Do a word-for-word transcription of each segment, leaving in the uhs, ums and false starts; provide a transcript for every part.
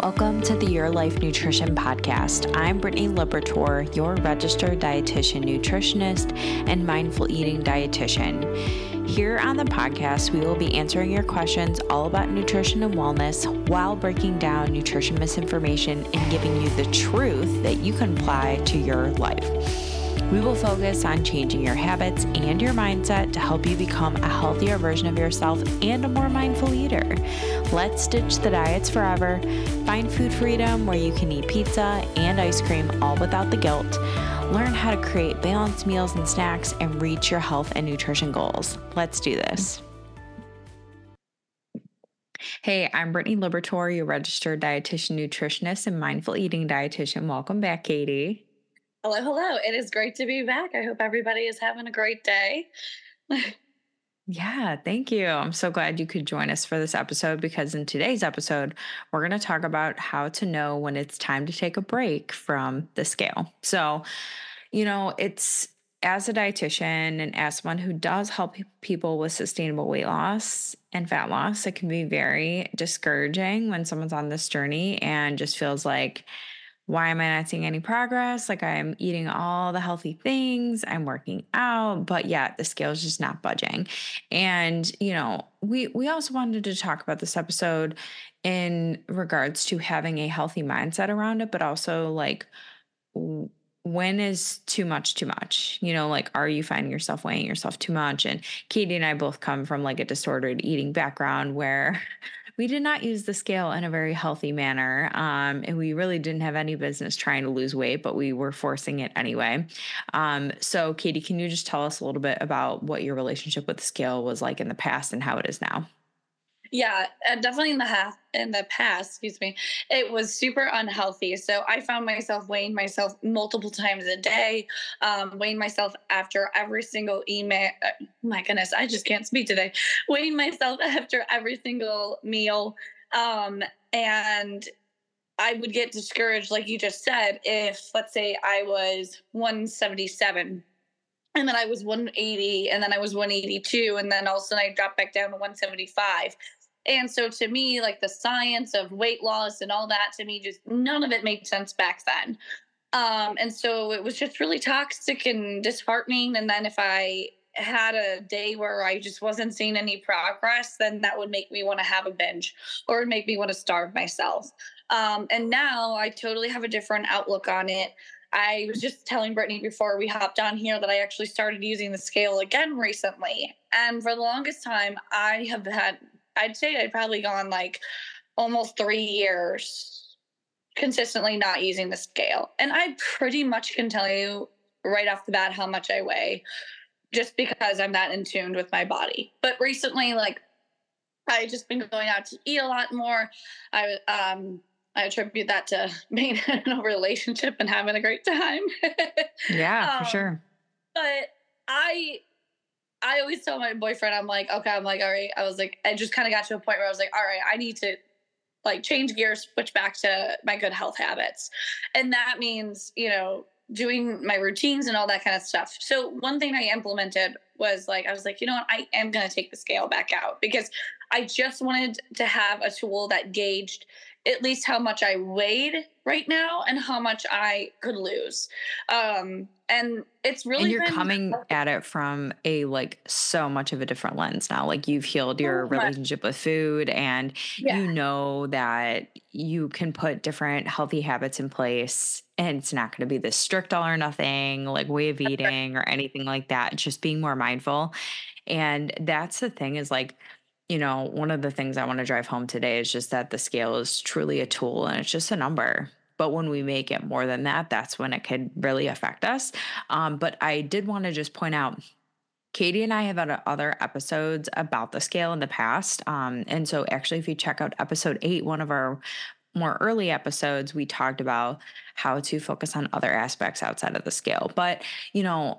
Welcome to the Your Life Nutrition Podcast. I'm Brittany Libertor, your registered dietitian, nutritionist, and mindful eating dietitian. Here on the podcast, we will be answering your questions all about nutrition and wellness while breaking down nutrition misinformation and giving you the truth that you can apply to your life. We will focus on changing your habits and your mindset to help you become a healthier version of yourself and a more mindful eater. Let's ditch the diets forever, find food freedom where you can eat pizza and ice cream all without the guilt, learn how to create balanced meals and snacks, and reach your health and nutrition goals. Let's do this. Hey, I'm Brittany Libertor, your registered dietitian, nutritionist, and mindful eating dietitian. Welcome back, Katie. Hello, hello. It is great to be back. I hope everybody is having a great day. Yeah, thank you. I'm so glad you could join us for this episode because in today's episode, we're going to talk about how to know when it's time to take a break from the scale. So, you know, it's as a dietitian and as someone who does help people with sustainable weight loss and fat loss, it can be very discouraging when someone's on this journey and just feels like, why am I not seeing any progress? Like I'm eating all the healthy things, I'm working out, but yet the scale is just not budging. And, you know, we, we also wanted to talk about this episode in regards to having a healthy mindset around it, but also like, when is too much too much? You know, like, are you finding yourself weighing yourself too much? And Katie and I both come from like a disordered eating background where we did not use the scale in a very healthy manner. Um, and we really didn't have any business trying to lose weight, but we were forcing it anyway. Um, so Katie, can you just tell us a little bit about what your relationship with the scale was like in the past and how it is now? Yeah, uh, definitely in the ha- in the past, excuse me, it was super unhealthy. So I found myself weighing myself multiple times a day, um, weighing myself after every single email. Uh, my goodness, I just can't speak today. Weighing myself after every single meal, um, and I would get discouraged, like you just said, if let's say I was one seventy-seven. And then I was one eighty, and then I was one eighty-two, and then all of a sudden I dropped back down to one seventy-five. And so to me, like the science of weight loss and all that, to me, just none of it made sense back then. Um, and so it was just really toxic and disheartening. And then if I had a day where I just wasn't seeing any progress, then that would make me want to have a binge or make me want to starve myself. Um, and now I totally have a different outlook on it. I was just telling Brittany before we hopped on here that I actually started using the scale again recently. And for the longest time, I have had, I'd say I'd probably gone like almost three years consistently not using the scale. And I pretty much can tell you right off the bat how much I weigh just because I'm that in tune with my body. But recently, like, I just been going out to eat a lot more. I, um, I attribute that to being in a relationship and having a great time. Yeah, for um, sure. But I, I always tell my boyfriend, I'm like, okay, I'm like, all right. I was like, I just kind of got to a point where I was like, all right, I need to like change gears, switch back to my good health habits. And that means, you know, doing my routines and all that kind of stuff. So one thing I implemented was like, I was like, you know what, I am going to take the scale back out because I just wanted to have a tool that gauged at least how much I weighed right now and how much I could lose. Um, and it's really And you're been coming at it from a like so much of a different lens now. Like you've healed your so much. relationship with food and Yeah. you know that you can put different healthy habits in place and it's not going to be this strict all or nothing like way of eating or anything like that. It's just being more mindful. And that's the thing is like, you know, one of the things I want to drive home today is just that the scale is truly a tool and it's just a number. But when we make it more than that, that's when it could really affect us. Um, but I did want to just point out, Katie and I have had other episodes about the scale in the past. Um, and so actually, if you check out episode eight, one of our more early episodes, we talked about how to focus on other aspects outside of the scale. But, you know,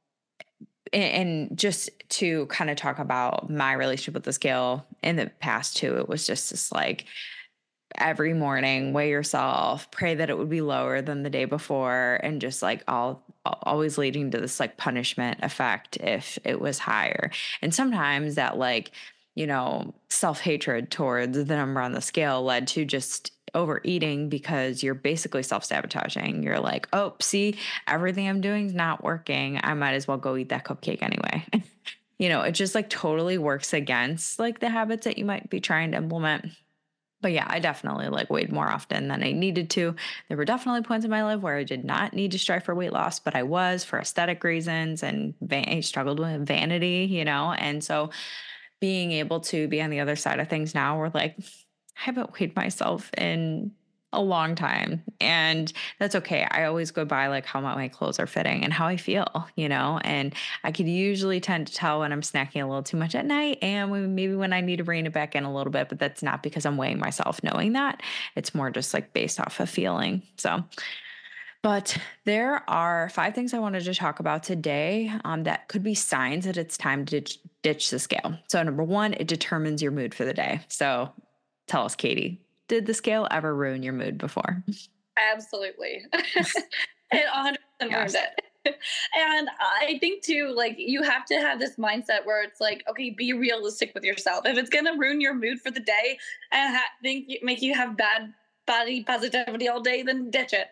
and just to kind of talk about my relationship with the scale in the past too, it was just this like every morning, weigh yourself, pray that it would be lower than the day before, and just like all always leading to this like punishment effect if it was higher. And sometimes that like, you know, self-hatred towards the number on the scale led to just overeating because you're basically self-sabotaging. You're like, oh, see, everything I'm doing is not working. I might as well go eat that cupcake anyway. You know, it just like totally works against like the habits that you might be trying to implement. But yeah, I definitely like weighed more often than I needed to. There were definitely points in my life where I did not need to strive for weight loss, but I was for aesthetic reasons and va- I struggled with vanity, you know? And so being able to be on the other side of things now, we're like, I haven't weighed myself in a long time. And that's okay. I always go by like how my clothes are fitting and how I feel, you know, and I could usually tend to tell when I'm snacking a little too much at night and when, maybe when I need to rein it back in a little bit, but that's not because I'm weighing myself knowing that. It's more just like based off of feeling. So, but there are five things I wanted to talk about today um, that could be signs that it's time to ditch, ditch the scale. So, number one, it determines your mood for the day. So, tell us, Katie, did the scale ever ruin your mood before? Absolutely. It one hundred percent ruined Yes. it. And I think too, like you have to have this mindset where it's like, okay, be realistic with yourself. If it's gonna ruin your mood for the day and ha- think make you have bad body positivity all day, then ditch it.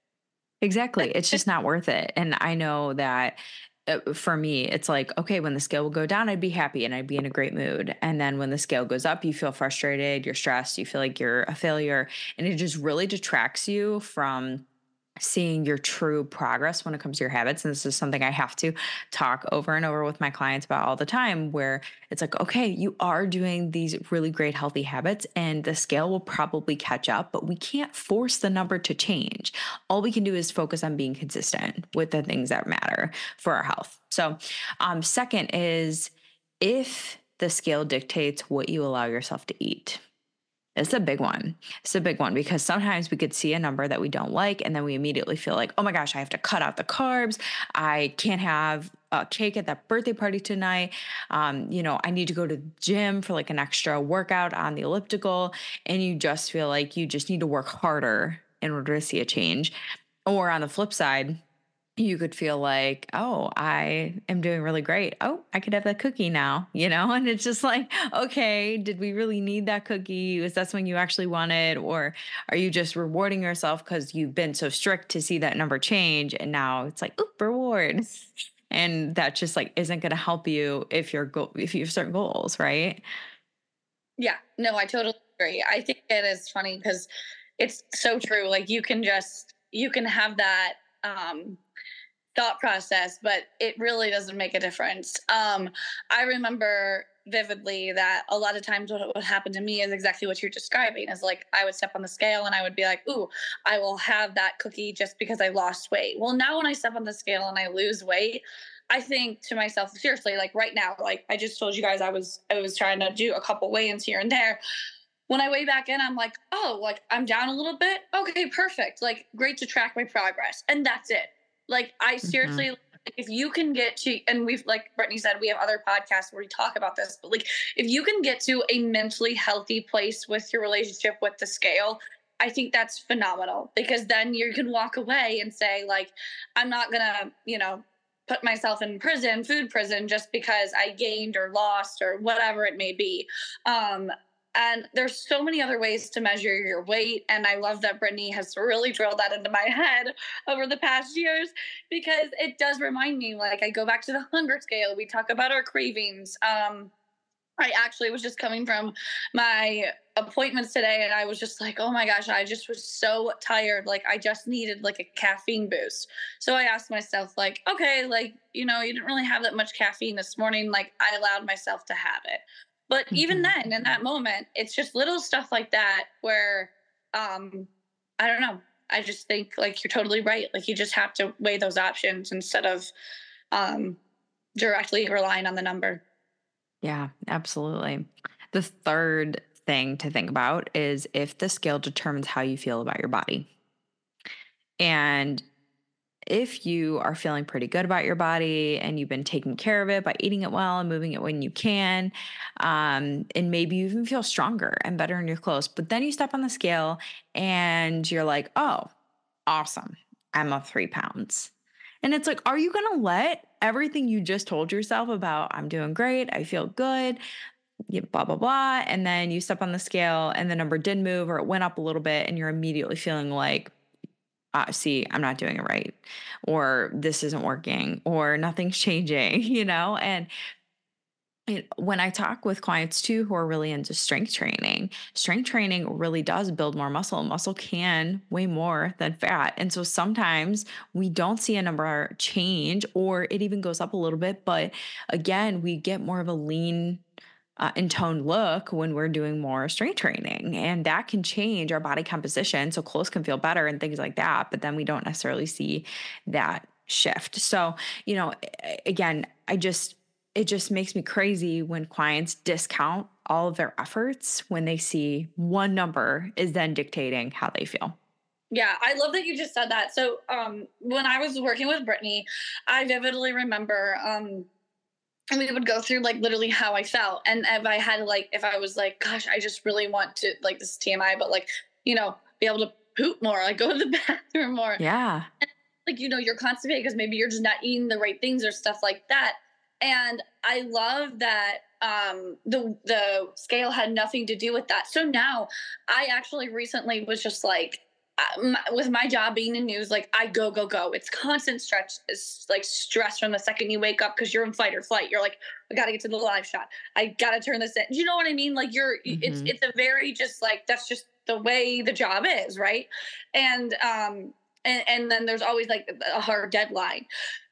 Exactly. It's just not worth it. And I know that uh, for me, it's like, okay, when the scale will go down, I'd be happy and I'd be in a great mood. And then when the scale goes up, you feel frustrated, you're stressed, you feel like you're a failure. And it just really detracts you from seeing your true progress when it comes to your habits. And this is something I have to talk over and over with my clients about all the time, where it's like, okay, you are doing these really great healthy habits and the scale will probably catch up, but we can't force the number to change. All we can do is focus on being consistent with the things that matter for our health. So, um, second is if the scale dictates what you allow yourself to eat. It's a big one. It's a big one because sometimes we could see a number that we don't like, and then we immediately feel like, oh my gosh, I have to cut out the carbs. I can't have a cake at that birthday party tonight. Um, you know, I need to go to the gym for like an extra workout on the elliptical. And you just feel like you just need to work harder in order to see a change. Or on the flip side, you could feel like, oh, I am doing really great. Oh, I could have that cookie now, you know? And it's just like, okay, did we really need that cookie? Is that something you actually wanted? Or are you just rewarding yourself because you've been so strict to see that number change? And now it's like, oop, reward. And that just like isn't going to help you if you're go- if you have certain goals, right? Yeah, no, I totally agree. I think it is funny because it's so true. Like you can just you can have that um thought process, but it really doesn't make a difference. Um, I remember vividly that a lot of times what would happen to me is exactly what you're describing is like I would step on the scale and I would be like, ooh, I will have that cookie just because I lost weight. Well, now when I step on the scale and I lose weight, I think to myself, seriously, like right now, like I just told you guys I was I was trying to do a couple weigh-ins here and there. When I weigh back in, I'm like, oh, like I'm down a little bit. Okay, perfect. Like great to track my progress. And that's it. Like I Hmm. seriously, if you can get to, and we've, like Brittany said, we have other podcasts where we talk about this, but like if you can get to a mentally healthy place with your relationship with the scale, I think that's phenomenal because then you can walk away and say, like, I'm not gonna, you know, put myself in prison, food prison, just because I gained or lost or whatever it may be. Um, and there's so many other ways to measure your weight. And I love that Brittany has really drilled that into my head over the past years because it does remind me, like, I go back to the hunger scale. We talk about our cravings. Um, I actually was just coming from my appointments today and I was just like, oh my gosh, I just was so tired. Like, I just needed like a caffeine boost. So I asked myself, like, okay, like, you know, you didn't really have that much caffeine this morning. Like, I allowed myself to have it. But even Hmm. then, in that moment, it's just little stuff like that where, um, I don't know. I just think like you're totally right. Like, you just have to weigh those options instead of um, directly relying on the number. Yeah, absolutely. The third thing to think about is if the scale determines how you feel about your body. And if you are feeling pretty good about your body and you've been taking care of it by eating it well and moving it when you can, um, and maybe you even feel stronger and better in your clothes, but then you step on the scale and you're like, oh, awesome, I'm up three pounds. And it's like, are you going to let everything you just told yourself about, I'm doing great, I feel good, you blah, blah, blah. And then you step on the scale and the number did move or it went up a little bit and you're immediately feeling like, uh, see, I'm not doing it right, or this isn't working, or nothing's changing, you know? And it, when I talk with clients too who are really into strength training, strength training really does build more muscle. Muscle can weigh more than fat. And so sometimes we don't see a number change or it even goes up a little bit. But again, we get more of a lean uh, and toned look when we're doing more strength training. And that can change our body composition. So clothes can feel better and things like that. But then we don't necessarily see that shift. So, you know, again, I just, it just makes me crazy when clients discount all of their efforts when they see one number is then dictating how they feel. Yeah, I love that you just said that. So, um, when I was working with Brittany, I vividly remember, um, we would go through like literally how I felt, and if I had like, if I was like, gosh, I just really want to like this is T M I, but like, you know, be able to poop more, like go to the bathroom more, Yeah. like you know you're constipated because maybe you're just not eating the right things or stuff like that. And I love that um the the scale had nothing to do with that. So now I actually recently was just like, uh, my, with my job being in news, like I go go go, it's constant stretch, it's like stress from the second you wake up because you're in fight or flight. You're like, I gotta get to the live shot, I gotta turn this in, you know what I mean? Like you're it's Hmm. it's a very just like that's just the way the job is, right? And um and, and then there's always like a hard deadline.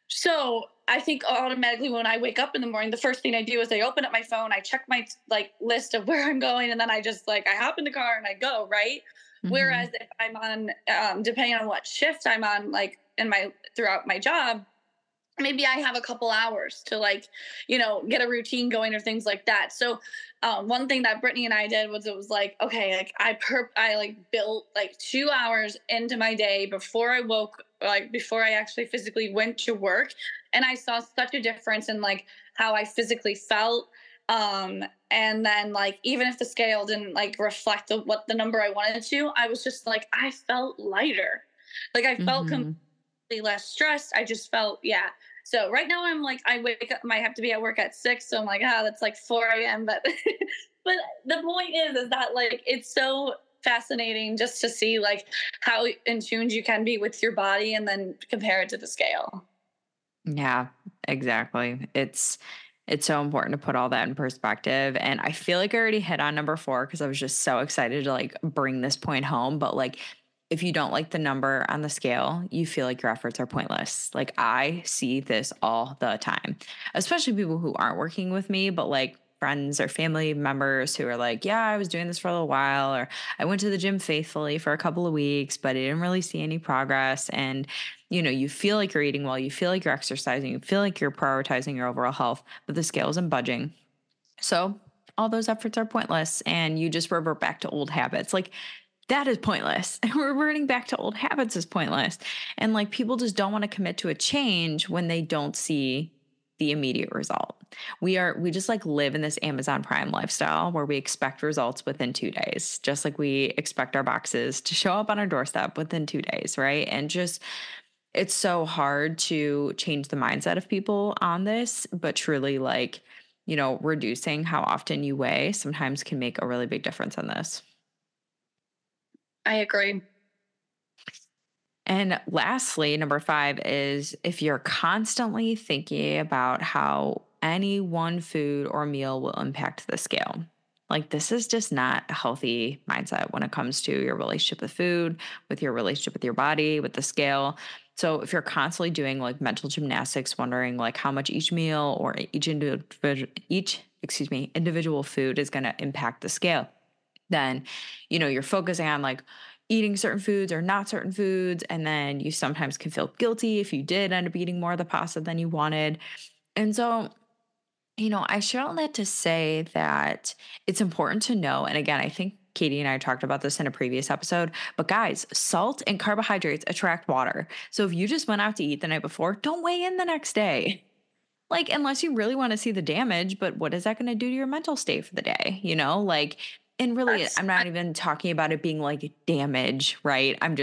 So I think automatically when I wake up in the morning, the first thing I do is I open up my phone, I check my like list of where I'm going, and then I just like I hop in the car and I go, right? Whereas Hmm. if I'm on, um, depending on what shift I'm on, like in my throughout my job, maybe I have a couple hours to like, you know, get a routine going or things like that. So, um, one thing that Brittany and I did was it was like, okay, like I perp, I like built like two hours into my day before I woke, like before I actually physically went to work, and I saw such a difference in like how I physically felt. Um, and then like even if the scale didn't like reflect the, what the number I wanted to, I was just like I felt lighter, like I felt Hmm. less stressed. I just felt, yeah. So right now I'm like, I wake up, might have to be at work at six. So I'm like, ah, that's like four a m. But, but the point is, is that like, it's so fascinating just to see like how in tune you can be with your body and then compare it to the scale. Yeah, exactly. It's it's so important to put all that in perspective. And I feel like I already hit on number four because I was just so excited to like bring this point home. But like if you don't like the number on the scale, you feel like your efforts are pointless. Like I see this all the time, especially people who aren't working with me, but like friends or family members who are like, yeah, I was doing this for a little while, or I went to the gym faithfully for a couple of weeks, but I didn't really see any progress. And you know, you feel like you're eating well, you feel like you're exercising, you feel like you're prioritizing your overall health, but the scale isn't budging. So all those efforts are pointless and you just revert back to old habits. Like that is pointless. Reverting back to old habits is pointless. And like people just don't want to commit to a change when they don't see the immediate result. We are, we just like live in this Amazon Prime lifestyle where we expect results within two days, just like we expect our boxes to show up on our doorstep within two days, right? And just it's so hard to change the mindset of people on this, but truly, like, you know, reducing how often you weigh sometimes can make a really big difference in this. I agree. And lastly, number five is if you're constantly thinking about how any one food or meal will impact the scale. Like, this is just not a healthy mindset when it comes to your relationship with food, with your relationship with your body, with the scale. So, if you're constantly doing like mental gymnastics, wondering like how much each meal or each individual, each, excuse me, individual food is going to impact the scale, then you know you're focusing on like eating certain foods or not certain foods, and then you sometimes can feel guilty if you did end up eating more of the pasta than you wanted. And so you know I share all that to say that it's important to know, and again I think Katie and I talked about this in a previous episode, but guys, salt and carbohydrates attract water. So if you just went out to eat the night before, don't weigh in the next day, like, unless you really want to see the damage, but what is that going to do to your mental state for the day? You know, like, and really, That's I'm not even talking about it being like damage, right? I'm just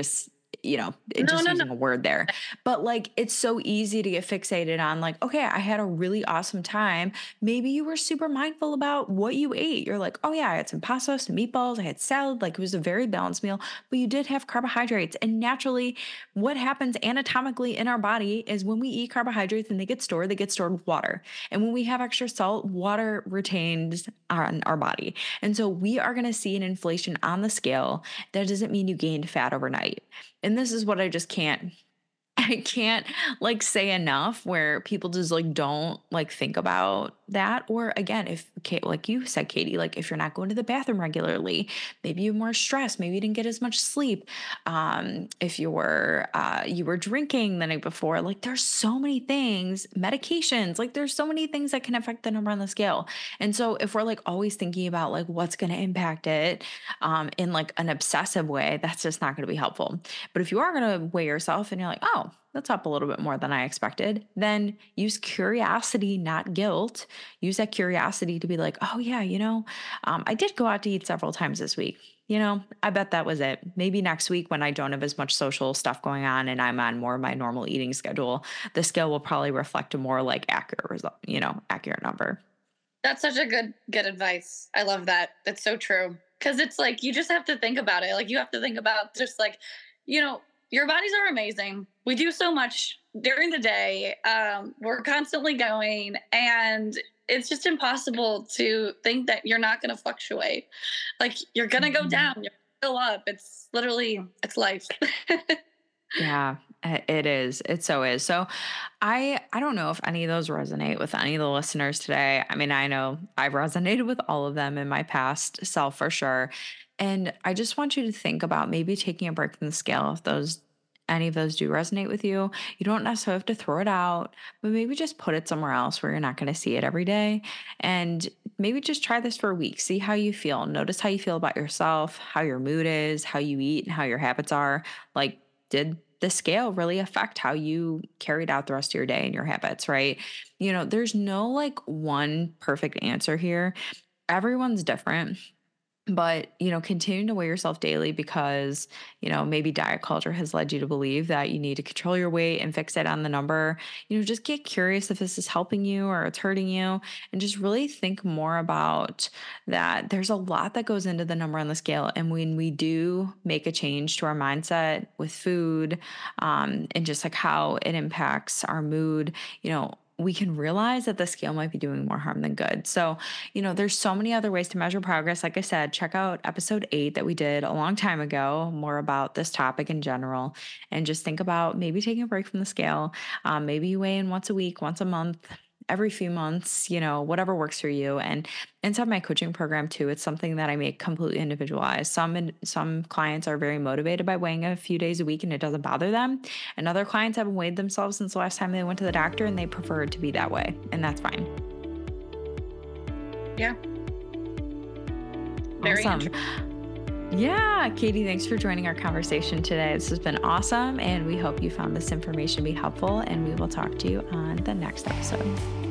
you know, No, just no, no. using a word there. But like, it's so easy to get fixated on like, okay, I had a really awesome time. Maybe you were super mindful about what you ate. You're like, oh yeah, I had some pasta, some meatballs, I had salad. Like it was a very balanced meal, but you did have carbohydrates. And naturally, what happens anatomically in our body is when we eat carbohydrates and they get stored, they get stored with water. And when we have extra salt, water retains on our body. And so we are going to see an inflation on the scale. That doesn't mean you gained fat overnight. And this is what I just can't I can't like say enough where people just like don't like think about that. Or again, if Kate, like you said, Katie, like if you're not going to the bathroom regularly, maybe you're more stressed, maybe you didn't get as much sleep. Um, if you were uh, you were drinking the night before, like there's so many things, medications, like there's so many things that can affect the number on the scale. And so if we're like always thinking about like what's going to impact it um, in like an obsessive way, that's just not going to be helpful. But if you are going to weigh yourself and you're like, oh, that's up a little bit more than I expected, then use curiosity, not guilt. Use that curiosity to be like, oh yeah, you know, um, I did go out to eat several times this week. You know, I bet that was it. Maybe next week when I don't have as much social stuff going on and I'm on more of my normal eating schedule, the scale will probably reflect a more like accurate result, you know, accurate number. That's such a good good advice. I love that. That's so true. Cuz it's like you just have to think about it. Like you have to think about just like, you know, your bodies are amazing. We do so much during the day. Um, we're constantly going, and it's just impossible to think that you're not going to fluctuate. Like you're going to go Mhm. down, you're going to go up. It's literally, it's life. Yeah, i- it is. It so is. So I I don't know if any of those resonate with any of the listeners today. I mean, I know I've resonated with all of them in my past self for sure. And I just want you to think about maybe taking a break from the scale if those any of those do resonate with you. You don't necessarily have to throw it out, but maybe just put it somewhere else where you're not going to see it every day. And maybe just try this for a week. See how you feel. Notice how you feel about yourself, how your mood is, how you eat, and how your habits are. Like, did the scale really affect how you carried out the rest of your day and your habits, right? You know, there's no like one perfect answer here. Everyone's different. But, you know, continue to weigh yourself daily because, you know, maybe diet culture has led you to believe that you need to control your weight and fix it on the number. You know, just get curious if this is helping you or it's hurting you, and just really think more about that. There's a lot that goes into the number on the scale. And when we do make a change to our mindset with food, um, and just like how it impacts our mood, you know, we can realize that the scale might be doing more harm than good. So, you know, there's so many other ways to measure progress. Like I said, check out episode eight that we did a long time ago, more about this topic in general. And just think about maybe taking a break from the scale. Um, maybe you weigh in once a week, once a month, every few months, you know, whatever works for you. And inside my coaching program too, it's something that I make completely individualized. Some in, some clients are very motivated by weighing a few days a week and it doesn't bother them. And other clients haven't weighed themselves since the last time they went to the doctor and they prefer it to be that way. And that's fine. Yeah. Very Awesome. interesting. Yeah, Katie, thanks for joining our conversation today. This has been awesome, and we hope you found this information to be helpful, and we will talk to you on the next episode.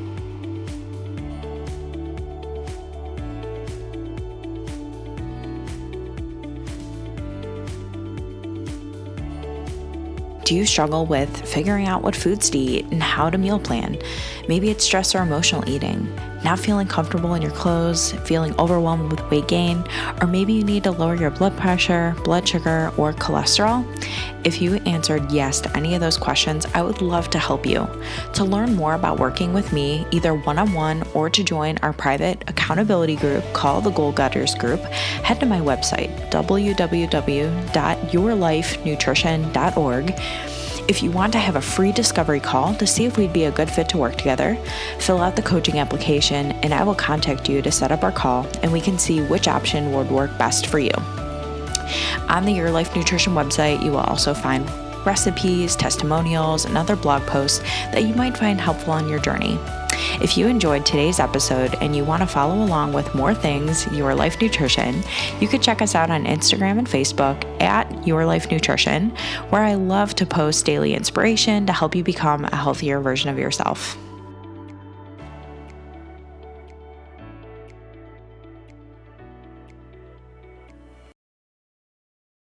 Do you struggle with figuring out what foods to eat and how to meal plan? Maybe it's stress or emotional eating, not feeling comfortable in your clothes, feeling overwhelmed with weight gain, or maybe you need to lower your blood pressure, blood sugar, or cholesterol? If you answered yes to any of those questions, I would love to help you. To learn more about working with me, either one-on-one or to join our private accountability group called the Goal Getters Group, head to my website, w w w dot your life nutrition dot org. If you want to have a free discovery call to see if we'd be a good fit to work together, fill out the coaching application and I will contact you to set up our call and we can see which option would work best for you. On the Your Life Nutrition website, you will also find recipes, testimonials, and other blog posts that you might find helpful on your journey. If you enjoyed today's episode and you want to follow along with more things Your Life Nutrition, you could check us out on Instagram and Facebook at Your Life Nutrition, where I love to post daily inspiration to help you become a healthier version of yourself.